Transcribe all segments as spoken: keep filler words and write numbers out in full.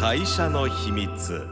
会社の秘密。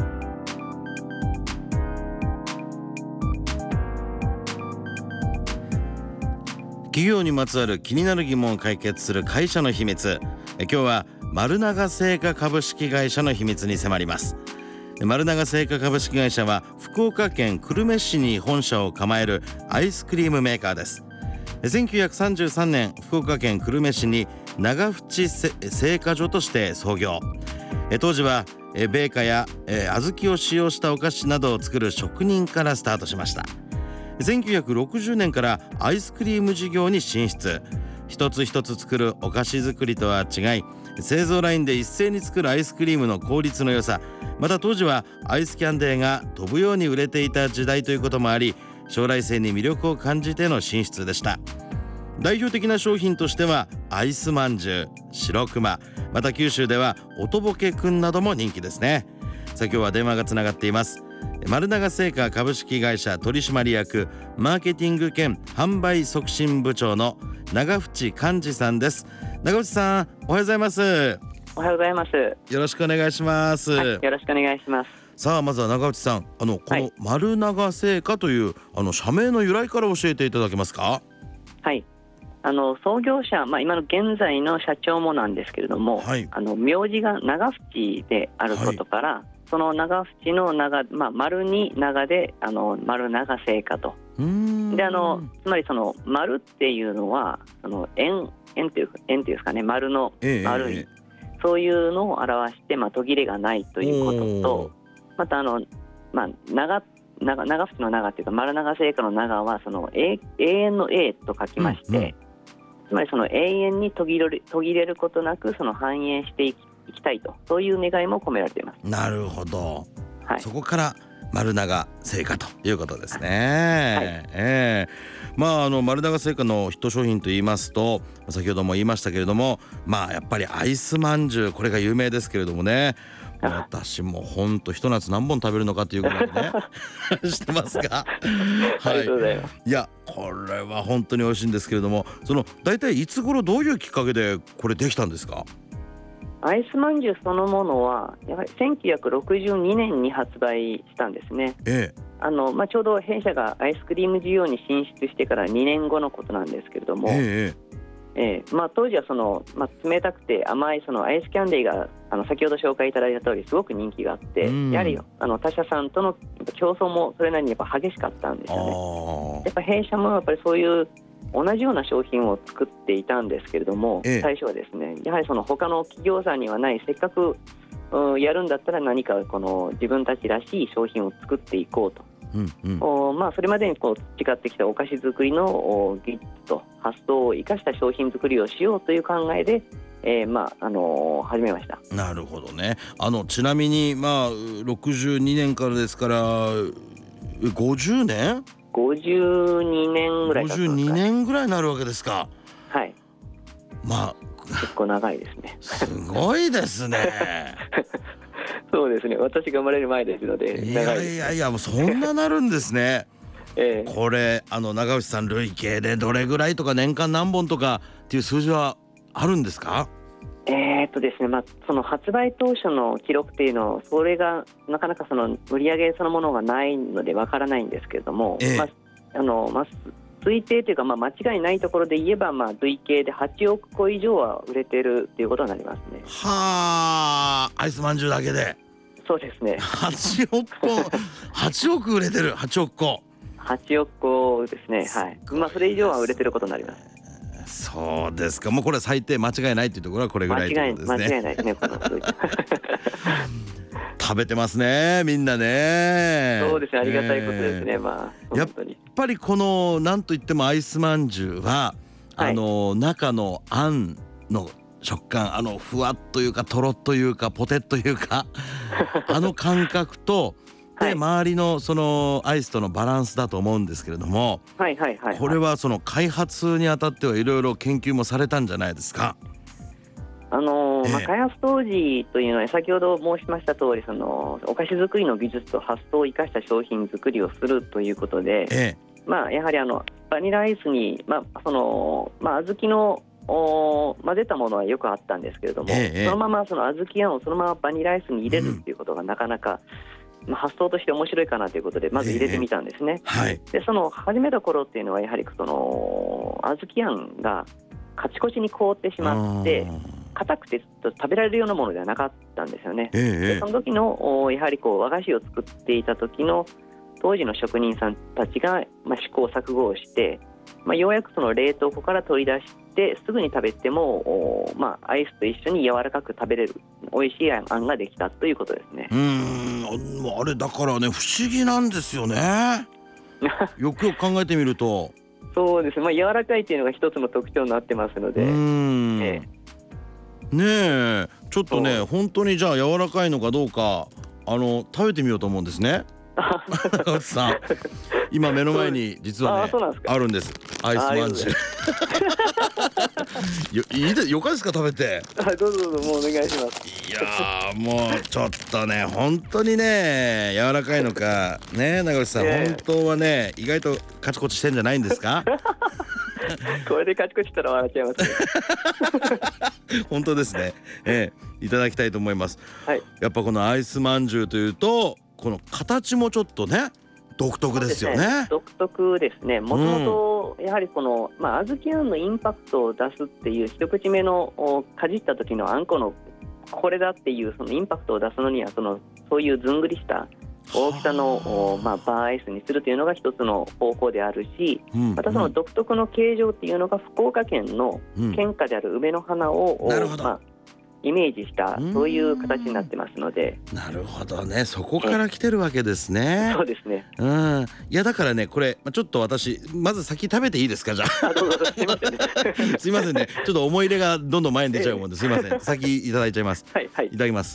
企業にまつわる気になる疑問を解決する会社の秘密。え今日は丸永製菓株式会社の秘密に迫ります。丸永製菓株式会社は福岡県久留米市に本社を構えるアイスクリームメーカーです。せんきゅうひゃくさんじゅうさんねん、福岡県久留米市に長淵製菓所として創業。当時は米菓や小豆を使用したお菓子などを作る職人からスタートしました。せんきゅうひゃくろくじゅうねんからアイスクリーム事業に進出。一つ一つ作るお菓子作りとは違い、製造ラインで一斉に作るアイスクリームの効率の良さ、また当時はアイスキャンデーが飛ぶように売れていた時代ということもあり、将来性に魅力を感じての進出でした。代表的な商品としてはアイスまんじゅう、白熊、また九州ではおとぼけくんなども人気ですね。さあ今日は電話がつながっています。丸永製菓株式会社取締役マーケティング兼販売促進部長の長淵寛治さんです。長淵さん、おはようございます。 おはようございます。 よろしくお願いします。 はい、よろしくお願いします。 さあまずは長淵さん、あのこの丸永製菓という、はい、あの社名の由来から教えていただけますか？ はい、あの創業者、まあ、今の現在の社長もなんですけれども、はい、あの名字が長淵であることから、はい、その長淵の長、まあ、丸に長であの丸永製菓と。であのつまりその丸っていうのはあの円円という円というですかね、丸の丸い、ええ、そういうのを表して、まあ、途切れがないということと、またあの、まあ、長長長淵の長っていうか丸永製菓の長はその永遠の永と書きまして、うんうん、つまりその永遠に途切れる、途切れることなくその繁栄していき、いきたいと、そういう願いも込められています。 なるほど、はい、そこから丸永製菓ということですね。はい、えー、まああの丸永製菓のヒット商品といいますと、先ほども言いましたけれども、まあやっぱりアイスまんじゅう、これが有名ですけれどもね、私もほんとひと夏何本食べるのかというぐらいねしてますが、 はい、ありがとうございます。 いやこれは本当に美味しいんですけれども、その大体いつ頃どういうきっかけでこれできたんですか？ アイスまんじゅうそのものはやはりせんきゅうひゃくろくじゅうにねんに発売したんですね。ええ、あのまあ、ちょうど弊社がアイスクリーム事業に進出してからにねんごのことなんですけれども、ええええ、まあ、当時はその、まあ、冷たくて甘いそのアイスキャンデーがあの先ほど紹介いただいた通りすごく人気があって、やはりあの他社さんとの競争もそれなりにやっぱ激しかったんですよね。やっぱ弊社もやっぱりそういう同じような商品を作っていたんですけれども、ええ、最初はですね、やはりその他の企業さんにはない、せっかく、うん、やるんだったら何かこの自分たちらしい商品を作っていこうと、うんうん、おまあ、それまでにこう培ってきたお菓子作りの技術と発想を生かした商品作りをしようという考えで、えーまああのー、始めました。 なるほどね。あのちなみに、まあ、ろくじゅうにねんからですからごじゅうねんごじゅうにねんぐらいだったんですかね。 ごじゅうにねんぐらいになるわけですか。 はい、 まあ結構長いですね。 すごいですねそうですね、私が生まれる前ですので長いです、ね、いやいやいや、もうそんななるんですねええ、これあの長渕さん、累計でどれぐらいとか年間何本とかっていう数字はあるんですか？ えーっとですね、まあ、その発売当初の記録っていうのを、それがなかなかその売り上げそのものがないのでわからないんですけれども、ええ、まああのまあ、推定というか、まあ、間違いないところで言えば、まあ、累計ではちおくこ以上は売れてるということになりますね。 はあ、アイスまんじゅうだけで。 そうですね、 はちおくこはちおく売れてる。はちおくこはちおくこですね。はい、まあ、それ以上は売れてることになります。 そうですか。もうこれは最低間違いないというところはこれぐらいということですね。 間違いないですね、この食べてますね、みんなね。 そうですね、ありがたいことですね。まあ、 やっぱりこのなんといってもアイスまんじゅうは、はい、あの中のあんの食感、あのふわっというかとろっというかポテッというかあの感覚とで、はい、周りのそのアイスとのバランスだと思うんですけれども、はいはいはいはい、これはその開発にあたってはいろいろ研究もされたんじゃないですか？ あのーええまあ、開発当時というのは先ほど申しました通り、そのお菓子作りの技術と発想を生かした商品作りをするということで、ええまあ、やはりあのバニラアイスに、まあそのまあ、小豆のお混ぜたものはよくあったんですけれども、ええ、そのままその小豆あんをそのままバニラアイスに入れるっていうことがなかなか、うん、まあ、発想として面白いかなということでまず入れてみたんですね、ええ、はい、でその始めた頃っていうのはやはりその小豆あんがカチコチに凍ってしまって硬くて食べられるようなものではなかったんですよね、ええ、でその時のやはりこう和菓子を作っていた時の当時の職人さんたちが、まあ、試行錯誤をして、まあ、ようやくその冷凍庫から取り出してすぐに食べても、まあ、アイスと一緒に柔らかく食べれる美味しいあんができたということですね。 うーん、あれだからね不思議なんですよねよくよく考えてみるとそうです、まあ、柔らかいというのが一つの特徴になってますので、うーん、ええ、ねえちょっとね本当にじゃあ柔らかいのかどうかあの食べてみようと思うんですねさん今目の前に実はね あ, あるんですアイスまんじゅうよいいでよかですか食べてどうぞどうぞもうお願いします。 いやーもうちょっとね本当にね柔らかいのかね長渕さん、えー、本当はね意外とカチコチしてんじゃないんですかこれでカチコチしたら笑っちゃいますね本当ですね、えー、いただきたいと思います、はい、やっぱこのアイスまんじゅうというとこの形もちょっとね独特ですよ ね, ね独特ですね。もともとやはりこの、まあ、小豆あんのインパクトを出すっていう一口目のかじった時のあんこのこれだっていうそのインパクトを出すのにはそのそういうずんぐりした大きさの、まあ、バーアイスにするというのが一つの方法であるし、うん、またその独特の形状っていうのが福岡県の県花である梅の花を、うん、なるほど、まあイメージしたそういう形になってますので。 なるほどねそこから来てるわけですね。 そうですね、 うん、いやだからねこれちょっと私まず先食べていいですかじゃあどうぞすいませんねすいませんねちょっと思い入れがどんどん前に出ちゃうもんですいません先いただいちゃいます。はい、はい、いただきます。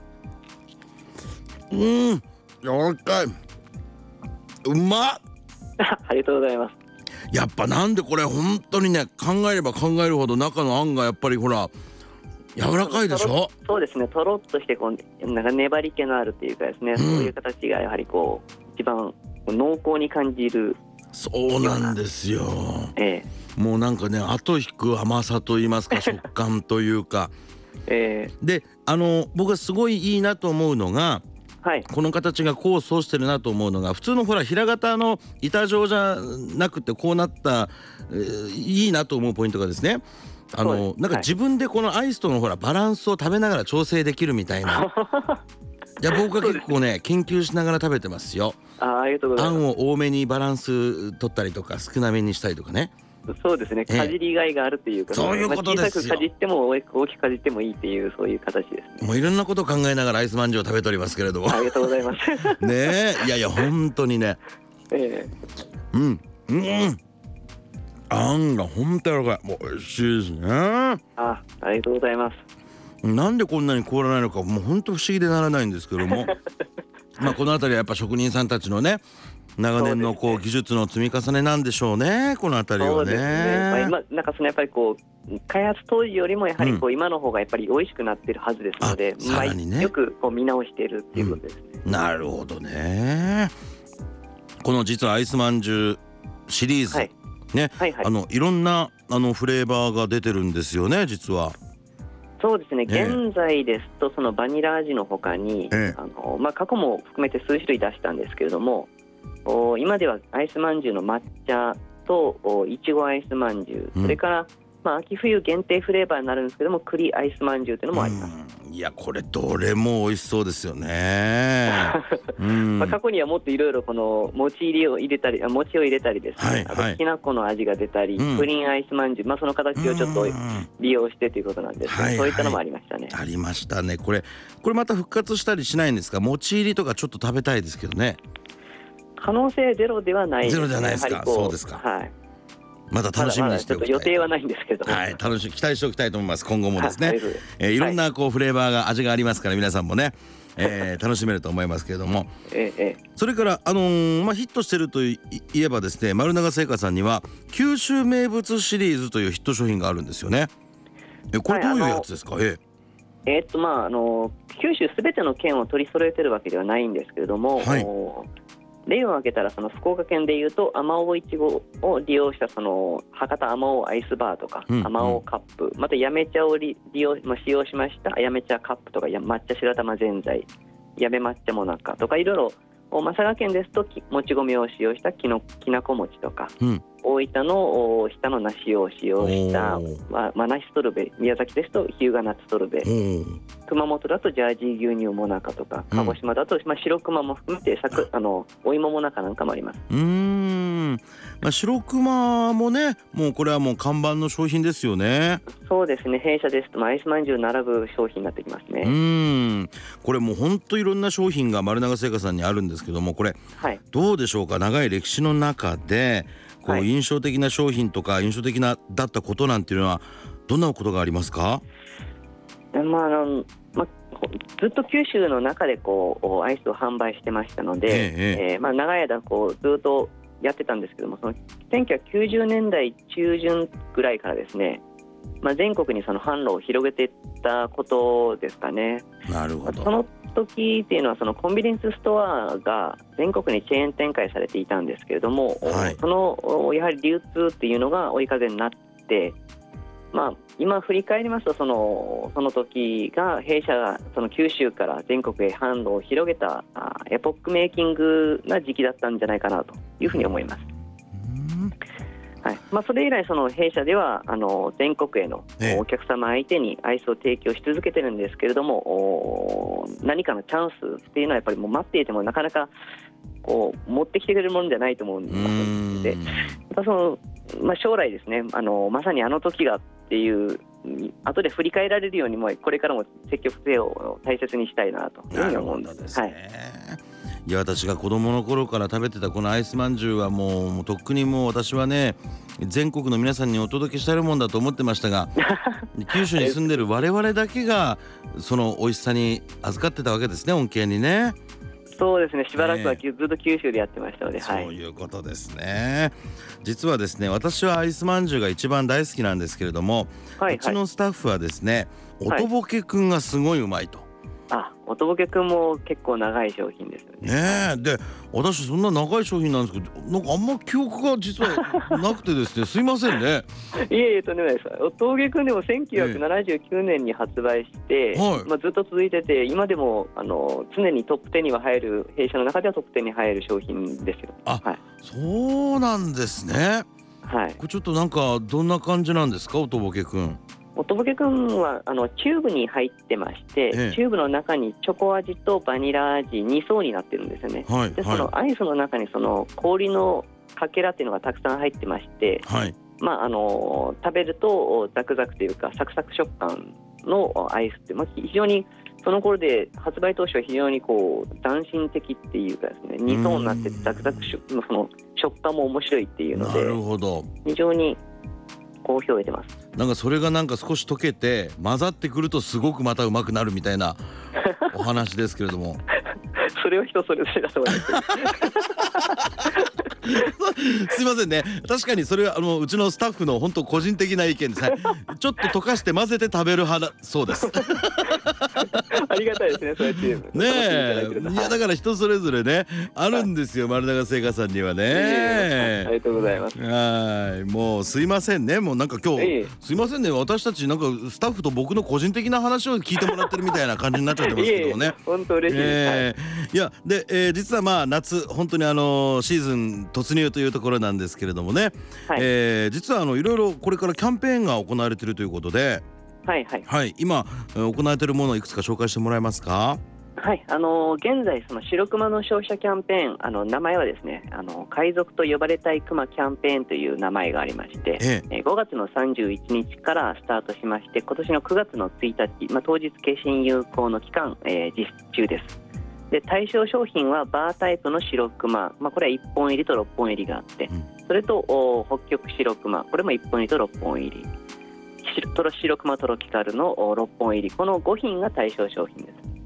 うん柔らかいうまっありがとうございます。 やっぱなんでこれ本当にね考えれば考えるほど中のあんがやっぱりほら柔らかいでしょ。 そうですねとろっとしてこうなんか粘り気のあるというかですね、うん、そういう形がやはりこう一番濃厚に感じる。 そうなんですよ、ええ、もうなんかね後引く甘さといいますか食感というか、ええ、であの僕がすごいいいなと思うのが、はい、この形が功を奏してるなと思うのが普通のほら平型の板状じゃなくてこうなった、えー、いいなと思うポイントがですねあのなんか自分でこのアイスとのほらバランスを食べながら調整できるみたいないや僕は結構ね研究しながら食べてますよ。 あありがとうございます。 あんを多めにバランス取ったりとか少なめにしたりとかね。 そうですねかじりがいがあるっていうか、 そういうことですよ、 まあ、小さくかじっても大きくかじってもいいっていうそういう形ですね。 もういろんなことを考えながらアイスまんじゅうを食べておりますけれどもありがとうございますねえいやいや本当にね、えー、うんうんあんが本当柔らかいもう美味しいですね。あありがとうございます。 なんでこんなに凍らないのかもう本当不思議でならないんですけどもまあこのあたりはやっぱ職人さんたちのね長年のこう技術の積み重ねなんでしょうねこのあたりはね。そうですね、 まあ、今なんかそのやっぱりこう開発当時よりもやはりこう今の方がやっぱり美味しくなってるはずですので、うん、さらにね、まあ、よくこう見直しているっていうことですね、 うん、なるほどね。この実はアイスまんじゅうシリーズ、はいね、はいはい、あのいろんなあのフレーバーが出てるんですよね実は。 そうですね、えー、現在ですとそのバニラ味の他に、えーあのまあ、過去も含めて数種類出したんですけれどもお今ではアイスまんじゅうの抹茶とおいちごアイスまんじゅう、うん、それから、まあ、秋冬限定フレーバーになるんですけども栗アイスまんじゅうというのもあります。 いやこれどれも美味しそうですよねうん、まあ過去にはもっといろいろこの餅入りを入れたり餅を入れたりですね、はい、あときな粉の味が出たり、うん、プリンアイスまんじゅう、まあ、その形をちょっと利用してということなんですけど、はいはい、そういったのもありましたね。 ありましたね。これこれまた復活したりしないんですか。餅入りとかちょっと食べたいですけどね。 可能性ゼロではないですね。 ゼロじゃないですか。そうですか、はい、また楽しみにしておきたい。 まだまだちょっと予定はないんですけど、 はい、楽しみ期待しておきたいと思います。今後もですね、はい、えー、いろんなこうフレーバーが味がありますから皆さんもね、えー、楽しめると思いますけれども、ええ、それからあのー、まあヒットしてるといえばですね丸永製菓さんには九州名物シリーズというヒット商品があるんですよね。えこれどういうやつですか。はい、えええー、っとまああの九州すべての県を取り揃えてるわけではないんですけれども、はい、 例を挙げたらその福岡県でいうとあまおういちごを利用したその博多あまおうアイスバーとか、あまおうカップ、またやめ茶を利用、まあ、使用しましたやめ茶カップとかや抹茶白玉ぜんざい、やめ抹茶もなかとかいろいろ、まあ、佐賀県ですともち米を使用したきのきなこ餅とか、うん、大分の日田の梨を使用したまあ、まあ、梨ストルベ、宮崎ですと日向夏ストルベ、熊本だとジャージー牛乳もなかとか、鹿児島だと、まあ、白熊も含めてさくあのお芋もなかなんかもあります。 うーん、まあ、白熊もね、もうこれはもう看板の商品ですよね。 そうですね、弊社ですとアイスまんじゅう並ぶ商品になってきますね。 うーん、これもう本当いろんな商品が丸永製菓さんにあるんですけども、これ、はい、どうでしょうか。長い歴史の中でこう印象的な商品とか印象的なだったことなんていうのはどんなことがありますか？ まああのまあ、ずっと九州の中でこうアイスを販売してましたので、えええーまあ、長い間こうずっとやってたんですけども、そのせんきゅうひゃくきゅうじゅうねんだい中旬ぐらいからですね、まあ、全国にその販路を広げていったことですかね。 なるほど。 その時っていうのはそのコンビニエンスストアが全国にチェーン展開されていたんですけれども、はい、そのやはり流通っていうのが追い風になって、まあ、今振り返りますとその、その時が弊社がその九州から全国へ販路を広げたエポックメイキングな時期だったんじゃないかなというふうに思います。はい、まあ、それ以来その弊社ではあの全国へのお客様相手にアイスを提供し続けてるんですけれども、何かのチャンスっていうのはやっぱりもう待っていてもなかなかこう持ってきてくれるものじゃないと思うんですで、やっぱその、まあ、将来ですね、あのまさにあの時がっていう後で振り返られるようにもこれからも積極性を大切にしたいなというふうに思うんです。はい、 いや、私が子供の頃から食べてたこのアイスまんじゅうはもう、もうとっくにもう私はね全国の皆さんにお届けしたいもんだと思ってましたが九州に住んでる我々だけがその美味しさに預かってたわけですね、恩恵にね。 そうですね、しばらくはずっと九州でやってましたので、 ね、はい、そういうことですね。実はですね、私はアイスまんじゅうが一番大好きなんですけれども、はいはい、うちのスタッフはですね、おとぼけくんがすごいうまいと。 あ、おとぼけくんも結構長い商品ですよね。 ねえ、で私そんな長い商品なんですけど、なんかあんま記憶が実はなくてですねすいませんね。 いえいえ、とんでもないです。おとぼけくんでもせんきゅうひゃくななじゅうきゅうねんに発売して、えーはい、まあ、ずっと続いてて、今でもあの常にトップじゅうには入る、弊社の中ではトップじゅうに入る商品ですよ。 あ、はい、そうなんですね。はい、これちょっとなんかどんな感じなんですか、おとぼけくん。 おとぼけくんはあのチューブに入ってまして、ええ、チューブの中にチョコ味とバニラ味に層になってるんですよね。はい、でそのアイスの中にその氷のかけらっていうのがたくさん入ってまして、はい、まあ、あの食べるとザクザクというかサクサク食感のアイスって、まあ、非常にその頃で発売当初は非常にこう斬新的っていうかですね、に層になってザクザクその食感も面白いっていうので、なるほど、非常に好評を得てます。 なんかそれがなんか少し溶けて混ざってくるとすごくまたうまくなるみたいなお話ですけれどもそれは人それぞれだと思いますすいませんね、確かにそれはあのうちのスタッフの本当個人的な意見です、はい、ちょっと溶かして混ぜて食べる派だそうですありがたいですね、そうやってねえ、いやだから人それぞれねあるんですよ、丸永製菓さんにはね。 ありがとうございます。 はい、もうすいませんね、もうなんか今日すいませんね、私たちなんかスタッフと僕の個人的な話を聞いてもらってるみたいな感じになっちゃってますけどもね。 本当嬉しいです、 えー、いやで、えー、実はまあ夏本当にあのシーズン突入というところなんですけれどもね、はい、えー、実はあのいろいろこれからキャンペーンが行われているということで、 はいはいはい、今行われているものをいくつか紹介してもらえますか。 はい、あのー、現在その白熊の消費者キャンペーン、あの名前はですね、あの海賊と呼ばれたい熊キャンペーンという名前がありまして、ええ、ごがつのさんじゅういちにちからスタートしまして、今年のくがつのついたち、まあ、当日消印有効の期間、えー、実施中です。で対象商品はバータイプの白熊、まあ、これはいっぽん入りとろっぽん入りがあって、うん、それと北極白熊、これもいっぽん入りとろっぽん入り、トロ白熊トロピカルのろっぽん入り、このごひんが対象商品です。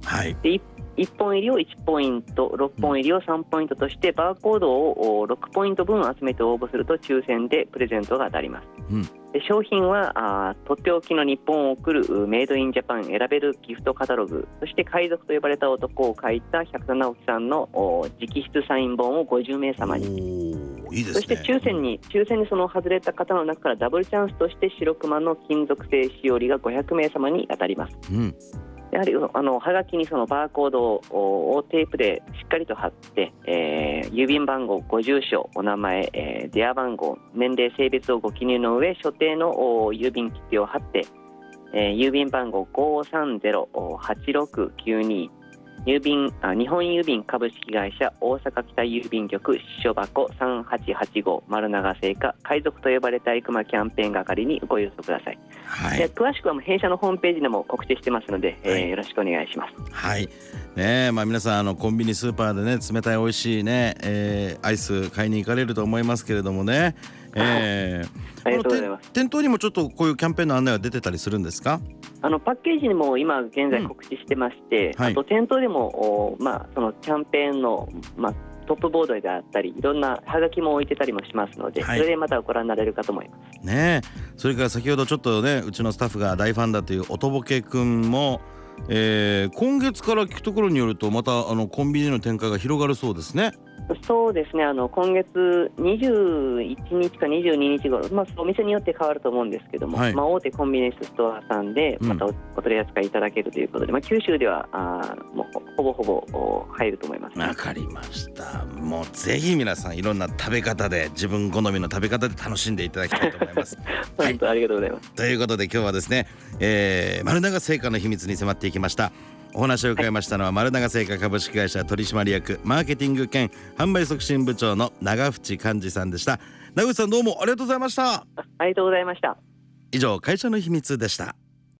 はい、で 1, いっぽん入りをいちポイント、ろっぽん入りをさんポイントとしてバーコードをろくポイント分集めて応募すると抽選でプレゼントが当たります。 うん、 で商品はあとっておきの日本を送るメイドインジャパン選べるギフトカタログ、そして海賊と呼ばれた男を書いた百田直樹さんの直筆サイン本をごじゅうめいさまに、 いいですね、 そして抽選に抽選にその外れた方の中からダブルチャンスとして白熊の金属製しおりがごひゃくめいさまに当たります。 うん、 やはりあのはがきにそのバーコードをテープでしっかりと貼って、えー、郵便番号、ご住所、お名前、えー、電話番号、年齢、性別をご記入の上、所定の郵便切手を貼って、えー、郵便番号ごーさんぜろはちろくきゅうに、郵便あ日本郵便株式会社大阪北郵便局支所箱さんはちはちご丸永製菓海賊と呼ばれた悪魔キャンペーン係にご郵送ください。 はい、 で詳しくは弊社のホームページでも告知してますので、はい、えー、よろしくお願いします。 はいね、まあ、皆さんあのコンビニスーパーでね冷たい美味しいね、えー、アイス買いに行かれると思いますけれどもね、えー、 ありがとうございます。 店頭にもちょっとこういうキャンペーンの案内は出てたりするんですか？ あのパッケージにも今現在告知してまして、うん、はい、あと店頭でも、まあ、そのキャンペーンの、まあ、トップボードであったりいろんなハガキも置いてたりもしますので、はい、それでまたご覧になれるかと思いますね。それから先ほどちょっとねうちのスタッフが大ファンだというおとぼけくんも、えー、今月から聞くところによるとまたあのコンビニの展開が広がるそうですね。 そうですね、あの今月にじゅういちにちかにじゅうににち頃、まあ、お店によって変わると思うんですけども、はい、まあ、大手コンビニエンスストアさんでまた お,、うん、お取り扱いいただけるということで、まあ、九州ではあもうほぼほぼ入ると思います、ね。 わかりました。もうぜひ皆さんいろんな食べ方で自分好みの食べ方で楽しんでいただきたいと思います。 本当、はい、ありがとうございます。 ということで今日はですね、えー、丸永製菓の秘密に迫っていきました。お話を伺いましたのは、はい、丸永製菓株式会社取締役マーケティング兼販売促進部長の長渕寛治さんでした。長渕さん、どうもありがとうございました。 ありがとうございました。 以上、会社の秘密でした。